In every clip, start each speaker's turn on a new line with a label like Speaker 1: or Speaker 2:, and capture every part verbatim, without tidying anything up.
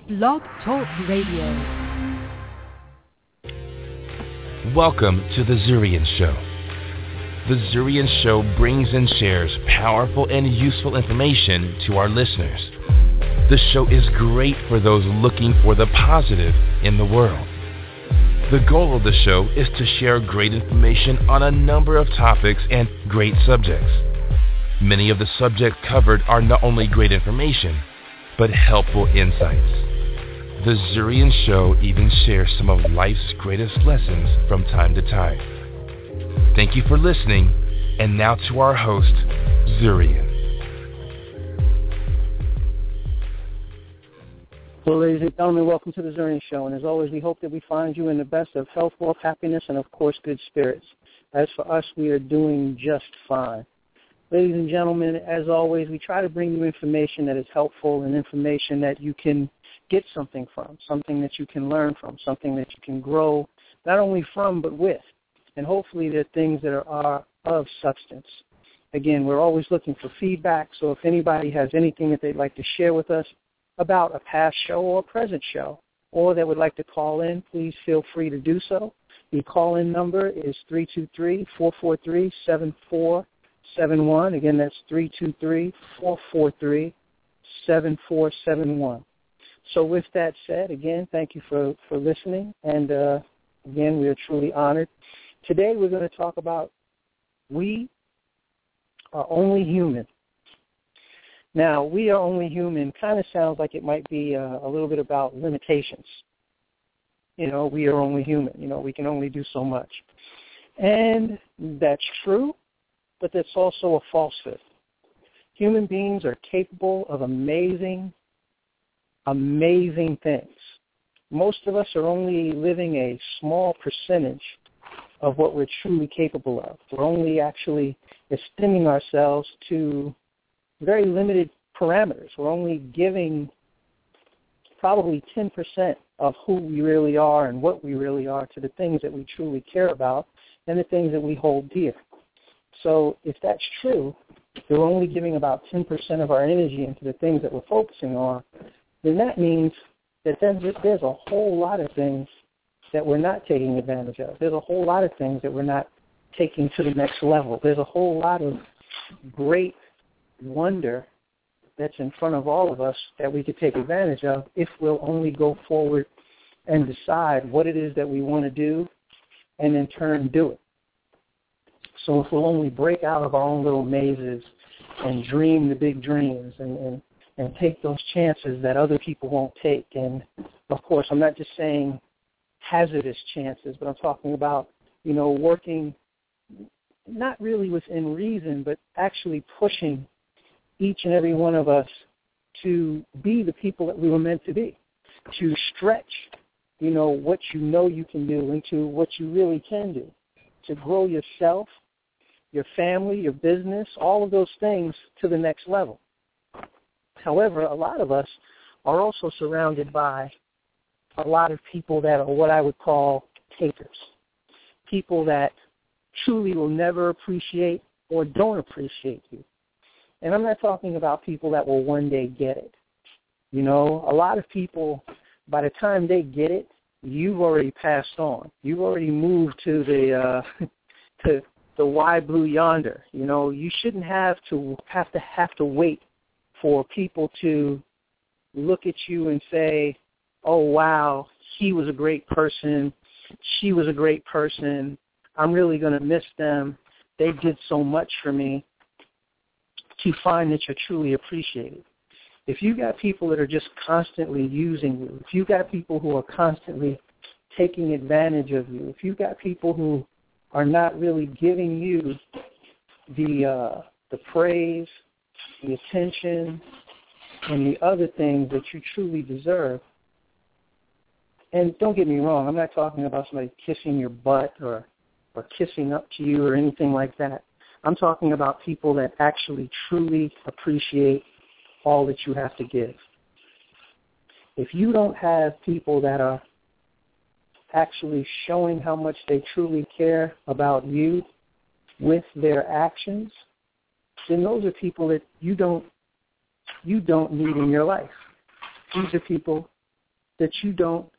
Speaker 1: Blog Talk Radio.
Speaker 2: Welcome to The Zurian Show. The Zurian Show brings and shares powerful and useful information to our listeners. The show is great for those looking for the positive in the world. The goal of the show is to share great information on a number of topics and great subjects. Many of the subjects covered are not only great information, but helpful insights. The Zurian Show even shares some of life's greatest lessons from time to time. Thank you for listening, and now to our host, Zurian.
Speaker 3: Well, ladies and gentlemen, welcome to the Zurian Show, and as always, we hope that we find you in the best of health, wealth, happiness, and of course, good spirits. As for us, we are doing just fine. Ladies and gentlemen, as always, we try to bring you information that is helpful and information that you can get something from, something that you can learn from, something that you can grow not only from but with. And hopefully they're things that are, are of substance. Again, we're always looking for feedback, so if anybody has anything that they'd like to share with us about a past show or a present show, or that would like to call in, please feel free to do so. The call-in number is three two three, four four three, seven four seven one. Again, that's three two three, four four three, seven four seven one. So with that said, again, thank you for, for listening, and uh, again, we are truly honored. Today we're going to talk about we are only human. Now, we are only human kind of sounds like it might be uh, a little bit about limitations. You know, we are only human. You know, we can only do so much. And that's true, but that's also a falsehood. Human beings are capable of amazing amazing things. Most of us are only living a small percentage of what we're truly capable of. We're only actually extending ourselves to very limited parameters. We're only giving probably ten percent of who we really are and what we really are to the things that we truly care about and the things that we hold dear. So if that's true, we're only giving about ten percent of our energy into the things that we're focusing on, then that means that then there's a whole lot of things that we're not taking advantage of. There's a whole lot of things that we're not taking to the next level. There's a whole lot of great wonder that's in front of all of us that we could take advantage of if we'll only go forward and decide what it is that we want to do and in turn do it. So if we'll only break out of our own little mazes and dream the big dreams and, and and take those chances that other people won't take. And, of course, I'm not just saying hazardous chances, but I'm talking about, you know, working not really within reason, but actually pushing each and every one of us to be the people that we were meant to be, to stretch, you know, what you know you can do into what you really can do, to grow yourself, your family, your business, all of those things to the next level. However, a lot of us are also surrounded by a lot of people that are what I would call takers, people that truly will never appreciate or don't appreciate you. And I'm not talking about people that will one day get it. You know, a lot of people, by the time they get it, you've already passed on. You've already moved to the uh, to the wide blue yonder. You know, you shouldn't have to have to have to wait for people to look at you and say, oh, wow, he was a great person, she was a great person, I'm really going to miss them, they did so much for me, to find that you're truly appreciated. If you got people that are just constantly using you, if you got people who are constantly taking advantage of you, if you got people who are not really giving you the uh, the praise, the attention, and the other things that you truly deserve. And don't get me wrong, I'm not talking about somebody kissing your butt or, or kissing up to you or anything like that. I'm talking about people that actually truly appreciate all that you have to give. If you don't have people that are actually showing how much they truly care about you with their actions, then those are people that you don't you don't need in your life. These are people that you don't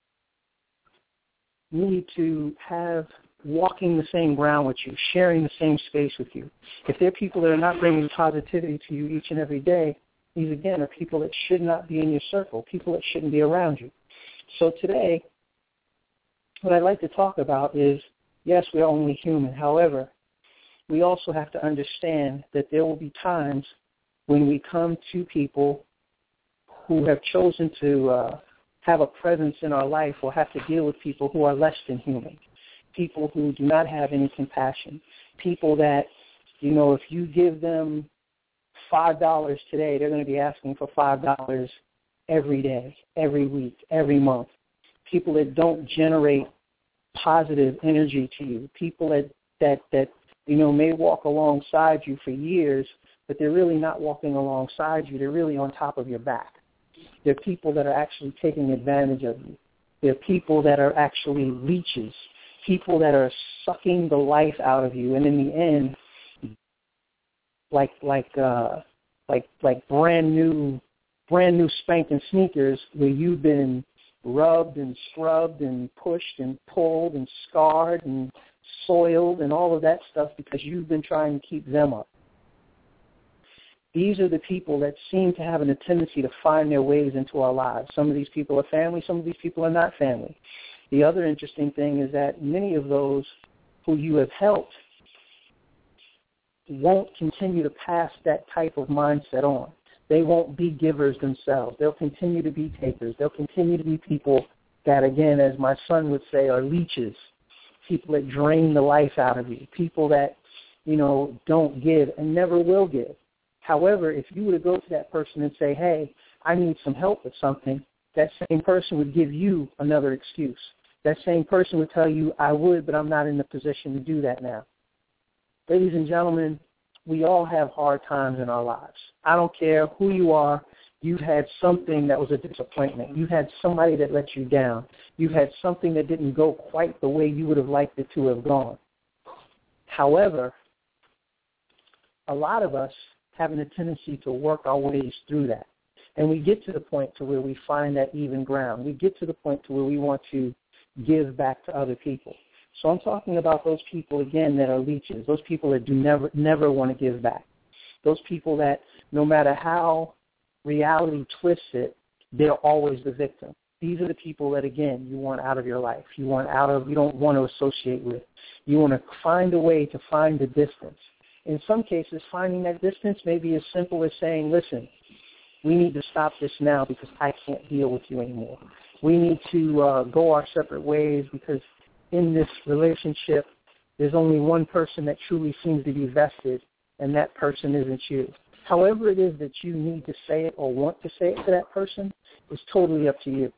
Speaker 3: need to have walking the same ground with you, sharing the same space with you. If there are people that are not bringing positivity to you each and every day, these, again, are people that should not be in your circle, people that shouldn't be around you. So today, what I'd like to talk about is, yes, we're only human. However, we also have to understand that there will be times when we come to people who have chosen to uh, have a presence in our life or have to deal with people who are less than human, people who do not have any compassion, people that, you know, if you give them five dollars today, they're going to be asking for five dollars every day, every week, every month. People that don't generate positive energy to you, people that, that, that you know, may walk alongside you for years, but they're really not walking alongside you. They're really on top of your back. They're people that are actually taking advantage of you. They're people that are actually leeches, people that are sucking the life out of you, and in the end, like like uh, like like brand new, brand new spanking sneakers, where you've been rubbed and scrubbed and pushed and pulled and scarred and soiled and all of that stuff because you've been trying to keep them up. These are the people that seem to have a tendency to find their ways into our lives. Some of these people are family, some of these people are not family. The other interesting thing is that many of those who you have helped won't continue to pass that type of mindset on. They won't be givers themselves. They'll continue to be takers. They'll continue to be people that, again, as my son would say, are leeches, people that drain the life out of you, people that, you know, don't give and never will give. However, if you were to go to that person and say, hey, I need some help with something, that same person would give you another excuse. That same person would tell you, I would, but I'm not in the position to do that now. Ladies and gentlemen, we all have hard times in our lives. I don't care who you are. You've had something that was a disappointment. You had somebody that let you down. You had something that didn't go quite the way you would have liked it to have gone. However, a lot of us having a tendency to work our ways through that. And we get to the point to where we find that even ground. We get to the point to where we want to give back to other people. So I'm talking about those people, again, that are leeches, those people that do never, never want to give back, those people that no matter how reality twists it, they're always the victim. These are the people that, again, you want out of your life. You want out of, you don't want to associate with. You want to find a way to find the distance. In some cases, finding that distance may be as simple as saying, listen, we need to stop this now because I can't deal with you anymore. We need to uh, go our separate ways because in this relationship, there's only one person that truly seems to be vested, and that person isn't you. However it is that you need to say it or want to say it to that person is totally up to you.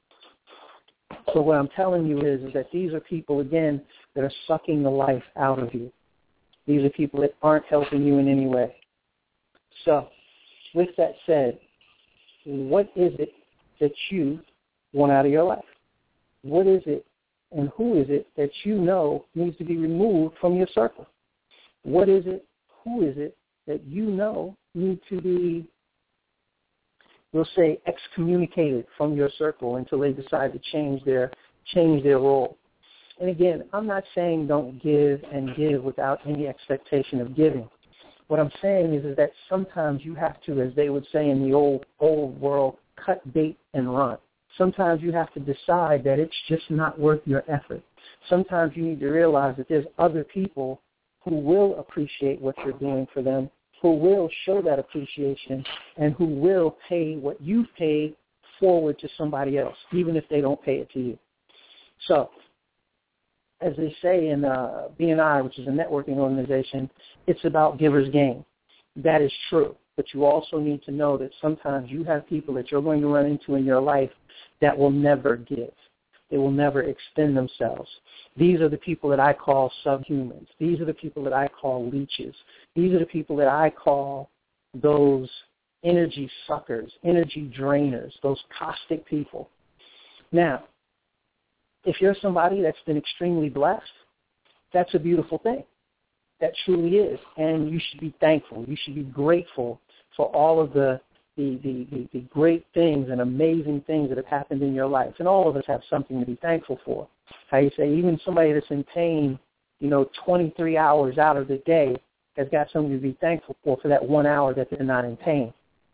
Speaker 3: So what I'm telling you is, is that these are people, again, that are sucking the life out of you. These are people that aren't helping you in any way. So, with that said, what is it that you want out of your life? What is it and who is it that you know needs to be removed from your circle? What is it, who is it that you know need to be, we'll say, excommunicated from your circle until they decide to change their change their role? And again, I'm not saying don't give and give without any expectation of giving. What I'm saying is, is that sometimes you have to, as they would say in the old old world, cut bait and run. Sometimes you have to decide that it's just not worth your effort. Sometimes you need to realize that there's other people who will appreciate what you're doing for them, who will show that appreciation, and who will pay what you've paid forward to somebody else, even if they don't pay it to you. So, as they say in uh, B N I, which is a networking organization, it's about giver's gain. That is true. But you also need to know that sometimes you have people that you're going to run into in your life that will never give. They will never extend themselves. These are the people that I call subhumans. These are the people that I call leeches. These are the people that I call those energy suckers, energy drainers, those caustic people. Now, if you're somebody that's been extremely blessed, that's a beautiful thing. That truly is. And you should be thankful. You should be grateful for all of the, the, the, the, the great things and amazing things that have happened in your life. And all of us have something to be thankful for. How you say, even somebody that's in pain, you know, twenty-three hours out of the day has got something to be thankful for for that one hour that they're not in pain.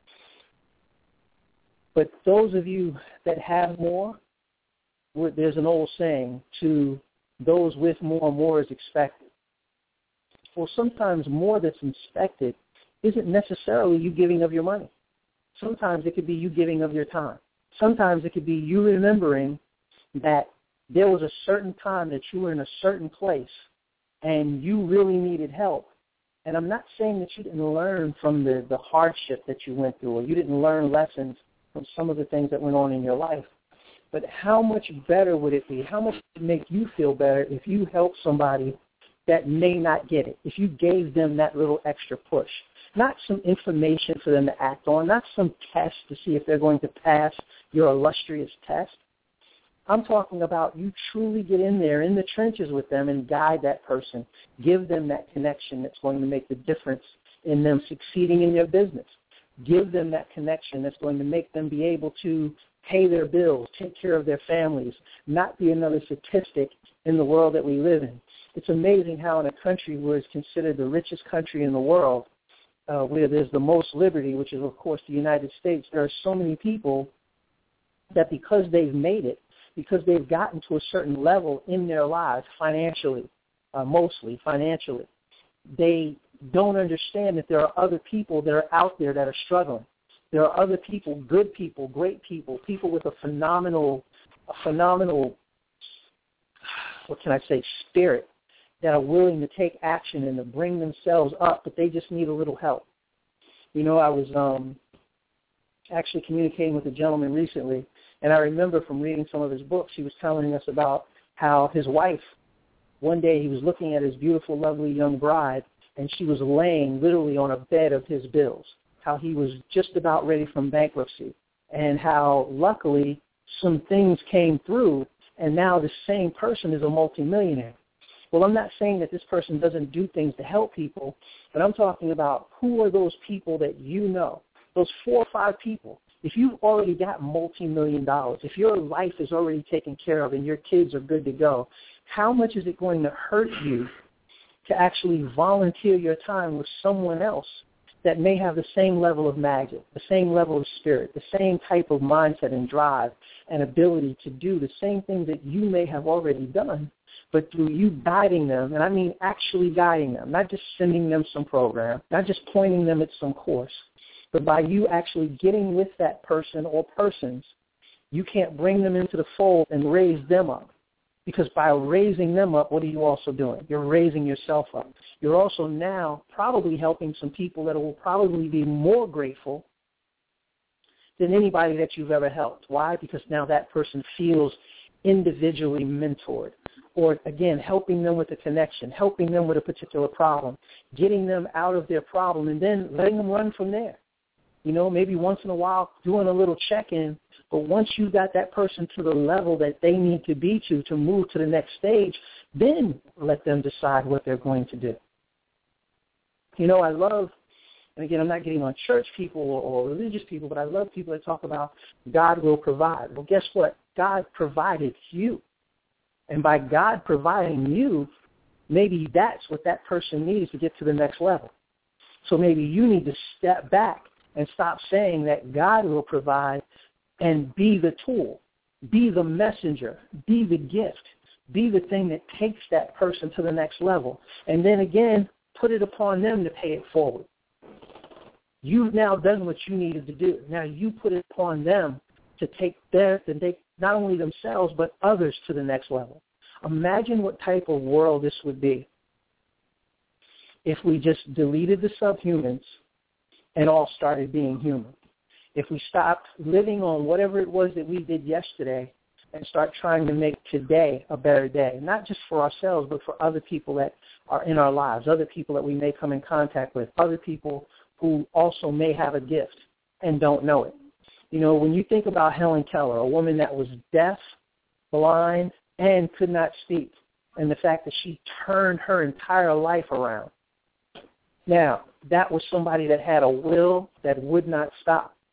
Speaker 3: But those of you that have more, there's an old saying, to those with more, more is expected. Well, sometimes more that's expected isn't necessarily you giving of your money. Sometimes it could be you giving of your time. Sometimes it could be you remembering that there was a certain time that you were in a certain place and you really needed help. And I'm not saying that you didn't learn from the, the hardship that you went through, or you didn't learn lessons from some of the things that went on in your life. But how much better would it be? How much would it make you feel better if you helped somebody that may not get it, if you gave them that little extra push? Not some information for them to act on, not some test to see if they're going to pass your illustrious test. I'm talking about you truly get in there in the trenches with them and guide that person. Give them that connection that's going to make the difference in them succeeding in their business. Give them that connection that's going to make them be able to pay their bills, take care of their families, not be another statistic in the world that we live in. It's amazing how in a country where it's considered the richest country in the world, uh, where there's the most liberty, which is, of course, the United States, there are so many people that because they've made it, because they've gotten to a certain level in their lives financially, uh, mostly financially, they don't understand that there are other people that are out there that are struggling. There are other people, good people, great people, people with a phenomenal, a phenomenal, what can I say, spirit, that are willing to take action and to bring themselves up, but they just need a little help. You know, I was um, actually communicating with a gentleman recently, and I remember from reading some of his books, he was telling us about how his wife, one day he was looking at his beautiful, lovely young bride, and she was laying literally on a bed of his bills, how he was just about ready from bankruptcy, and how luckily some things came through, and now the same person is a multimillionaire. Well, I'm not saying that this person doesn't do things to help people, but I'm talking about who are those people that you know, those four or five people. If you've already got multi-million dollars, if your life is already taken care of and your kids are good to go, how much is it going to hurt you to actually volunteer your time with someone else that may have the same level of magic, the same level of spirit, the same type of mindset and drive and ability to do the same things that you may have already done, but through you guiding them, and I mean actually guiding them, not just sending them some program, not just pointing them at some course, but by you actually getting with that person or persons, you can't bring them into the fold and raise them up. Because by raising them up, what are you also doing? You're raising yourself up. You're also now probably helping some people that will probably be more grateful than anybody that you've ever helped. Why? Because now that person feels individually mentored. Or, again, helping them with a connection, helping them with a particular problem, getting them out of their problem, and then letting them run from there. You know, maybe once in a while doing a little check-in, but once you got that person to the level that they need to be to to move to the next stage, then let them decide what they're going to do. You know, I love, and again, I'm not getting on church people or, or religious people, but I love people that talk about God will provide. Well, guess what? God provided you. And by God providing you, maybe that's what that person needs to get to the next level. So maybe you need to step back and stop saying that God will provide and be the tool, be the messenger, be the gift, be the thing that takes that person to the next level. And then again, put it upon them to pay it forward. You've now done what you needed to do. Now you put it upon them to take their, to take not only themselves but others to the next level. Imagine what type of world this would be if we just deleted the subhumans and all started being human. If we stopped living on whatever it was that we did yesterday and start trying to make today a better day, not just for ourselves, but for other people that are in our lives, other people that we may come in contact with, other people who also may have a gift and don't know it. You know, when you think about Helen Keller, a woman that was deaf, blind, and could not speak, and the fact that she turned her entire life around. Now, that was somebody that had a will that would not stop.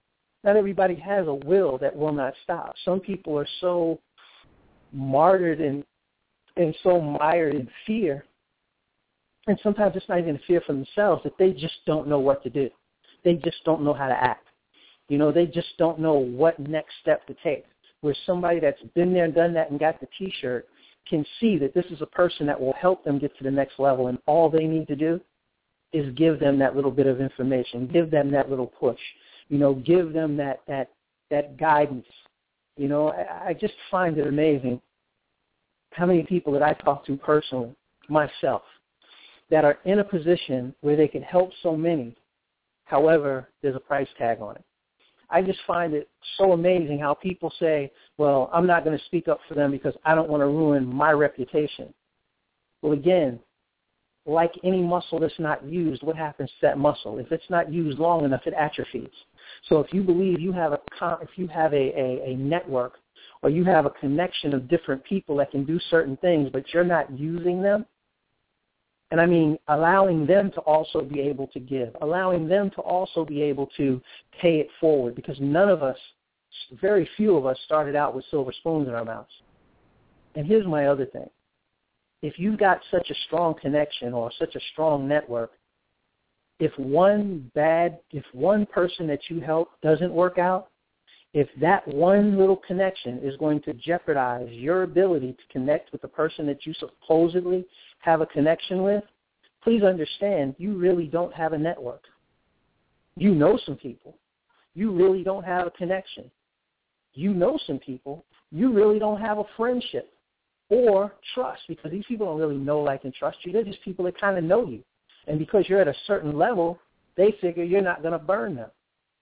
Speaker 3: Not everybody has a will that will not stop. Some people are so martyred and, and so mired in fear, and sometimes it's not even fear for themselves, that they just don't know what to do. They just don't know how to act. You know, they just don't know what next step to take. Where somebody that's been there and done that and got the T-shirt can see that this is a person that will help them get to the next level, and all they need to do is give them that little bit of information, give them that little push, you know, give them that that that guidance. You know, I, I just find it amazing how many people that I talk to personally, myself, that are in a position where they can help so many. However, there's a price tag on it. I just find it so amazing how people say, well, I'm not going to speak up for them because I don't want to ruin my reputation. Well, again, like any muscle that's not used, what happens to that muscle? If it's not used long enough, it atrophies. So if you believe you have a if you have a, a, a network or you have a connection of different people that can do certain things, but you're not using them, and I mean allowing them to also be able to give, allowing them to also be able to pay it forward, because none of us, very few of us started out with silver spoons in our mouths. And here's my other thing. If you've got such a strong connection or such a strong network, if one bad, if one person that you help doesn't work out, if that one little connection is going to jeopardize your ability to connect with the person that you supposedly have a connection with, please understand you really don't have a network. You know some people. You really don't have a connection. You know some people. You really don't have a friendship or trust, because these people don't really know, like, and trust you. They're just people that kind of know you. And because you're at a certain level, they figure you're not going to burn them.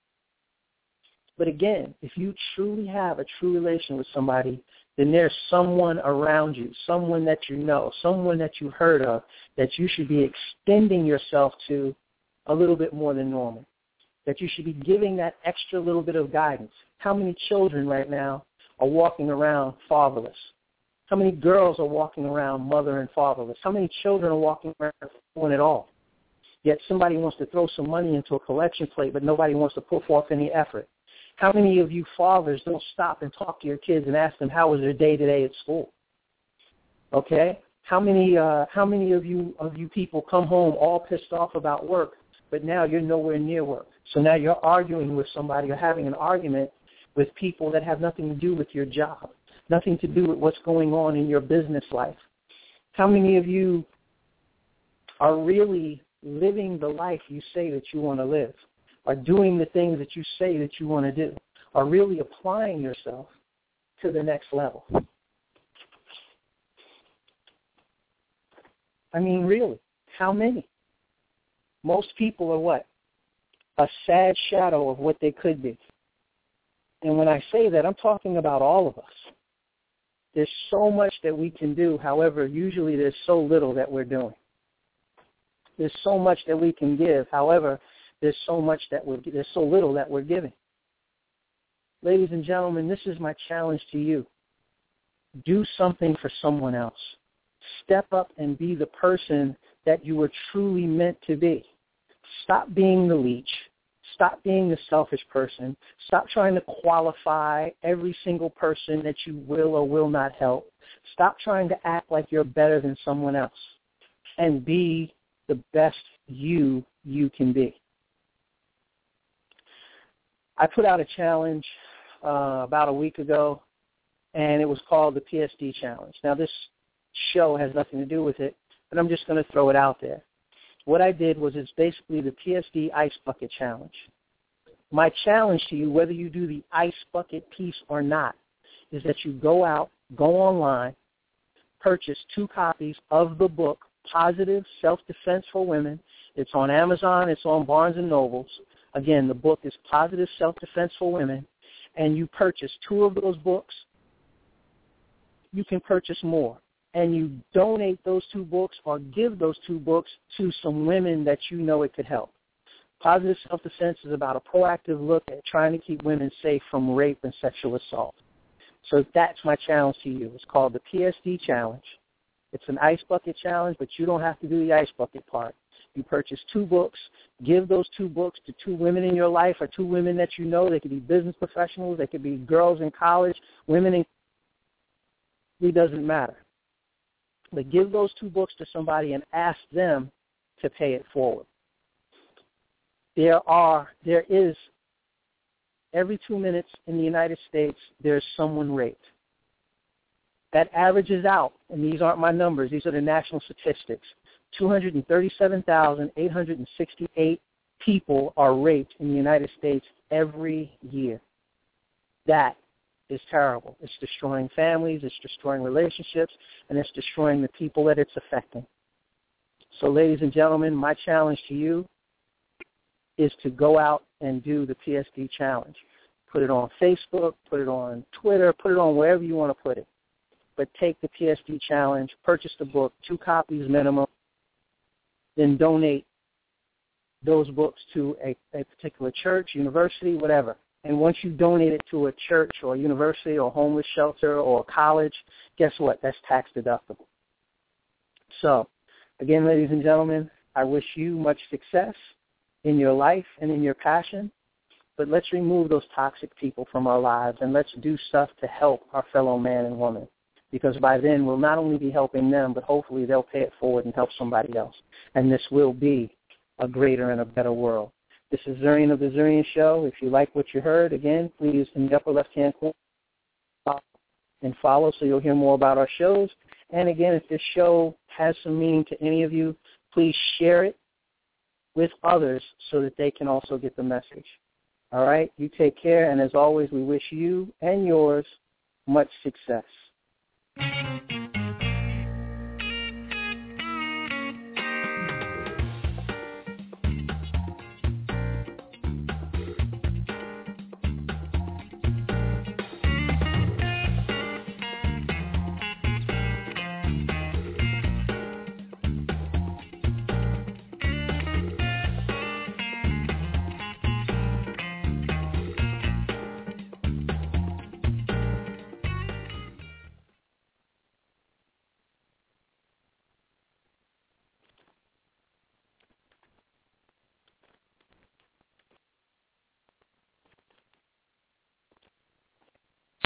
Speaker 3: But again, if you truly have a true relation with somebody, then there's someone around you, someone that you know, someone that you heard of, that you should be extending yourself to a little bit more than normal, that you should be giving that extra little bit of guidance. How many children right now are walking around fatherless? How many girls are walking around mother and fatherless? How many children are walking around one at all? Yet somebody wants to throw some money into a collection plate, but nobody wants to put forth any effort. How many of you fathers don't stop and talk to your kids and ask them how was their day today at school? Okay? How many uh, how many of you of you people come home all pissed off about work, but now you're nowhere near work? So now you're arguing with somebody or having an argument with people that have nothing to do with your job, nothing to do with what's going on in your business life. How many of you are really living the life you say that you want to live, are doing the things that you say that you want to do, are really applying yourself to the next level? I mean, really, how many? Most people are what? A sad shadow of what they could be. And when I say that, I'm talking about all of us. There's so much that we can do. However, usually there's so little that we're doing. There's so much that we can give. However, there's so much that we're, there's so little that we're giving. Ladies and gentlemen, this is my challenge to you. Do something for someone else. Step up and be the person that you were truly meant to be. Stop being the leech. Stop being the selfish person. Stop trying to qualify every single person that you will or will not help. Stop trying to act like you're better than someone else. And be the best you you can be. I put out a challenge uh, about a week ago, and it was called the P S D Challenge. Now, this show has nothing to do with it, but I'm just going to throw it out there. What I did was it's basically the P S D Ice Bucket Challenge. My challenge to you, whether you do the ice bucket piece or not, is that you go out, go online, purchase two copies of the book, Positive Self-Defense for Women. It's on Amazon. It's on Barnes and Nobles. Again, the book is Positive Self-Defense for Women, and you purchase two of those books. You can purchase more, and you donate those two books or give those two books to some women that you know it could help. Positive Self-Defense is about a proactive look at trying to keep women safe from rape and sexual assault. So that's my challenge to you. It's called the P S D Challenge. It's an ice bucket challenge, but you don't have to do the ice bucket part. You purchase two books. Give those two books to two women in your life or two women that you know. They could be business professionals. They could be girls in college, women in – it doesn't matter. But give those two books to somebody and ask them to pay it forward. There are, there is, every two minutes in the United States, there's someone raped. That averages out, and these aren't my numbers, these are the national statistics. two hundred thirty-seven thousand eight hundred sixty-eight people are raped in the United States every year. That is terrible. It's destroying families, it's destroying relationships, and it's destroying the people that it's affecting. So, ladies and gentlemen, my challenge to you is to go out and do the P S D challenge. Put it on Facebook, put it on Twitter, put it on wherever you want to put it. But take the P S D challenge, purchase the book, two copies minimum, then donate those books to a, a particular church, university, whatever. And once you donate it to a church or a university or a homeless shelter or a college, guess what? That's tax deductible. So, again, ladies and gentlemen, I wish you much success in your life and in your passion, but let's remove those toxic people from our lives and let's do stuff to help our fellow man and woman, because by then we'll not only be helping them, but hopefully they'll pay it forward and help somebody else, and this will be a greater and a better world. This is Zurian of the Zurian Show. If you like what you heard, again, please in the upper left-hand corner and follow so you'll hear more about our shows. And again, if this show has some meaning to any of you, please share it with others so that they can also get the message. All right? You take care, and as always, we wish you and yours much success.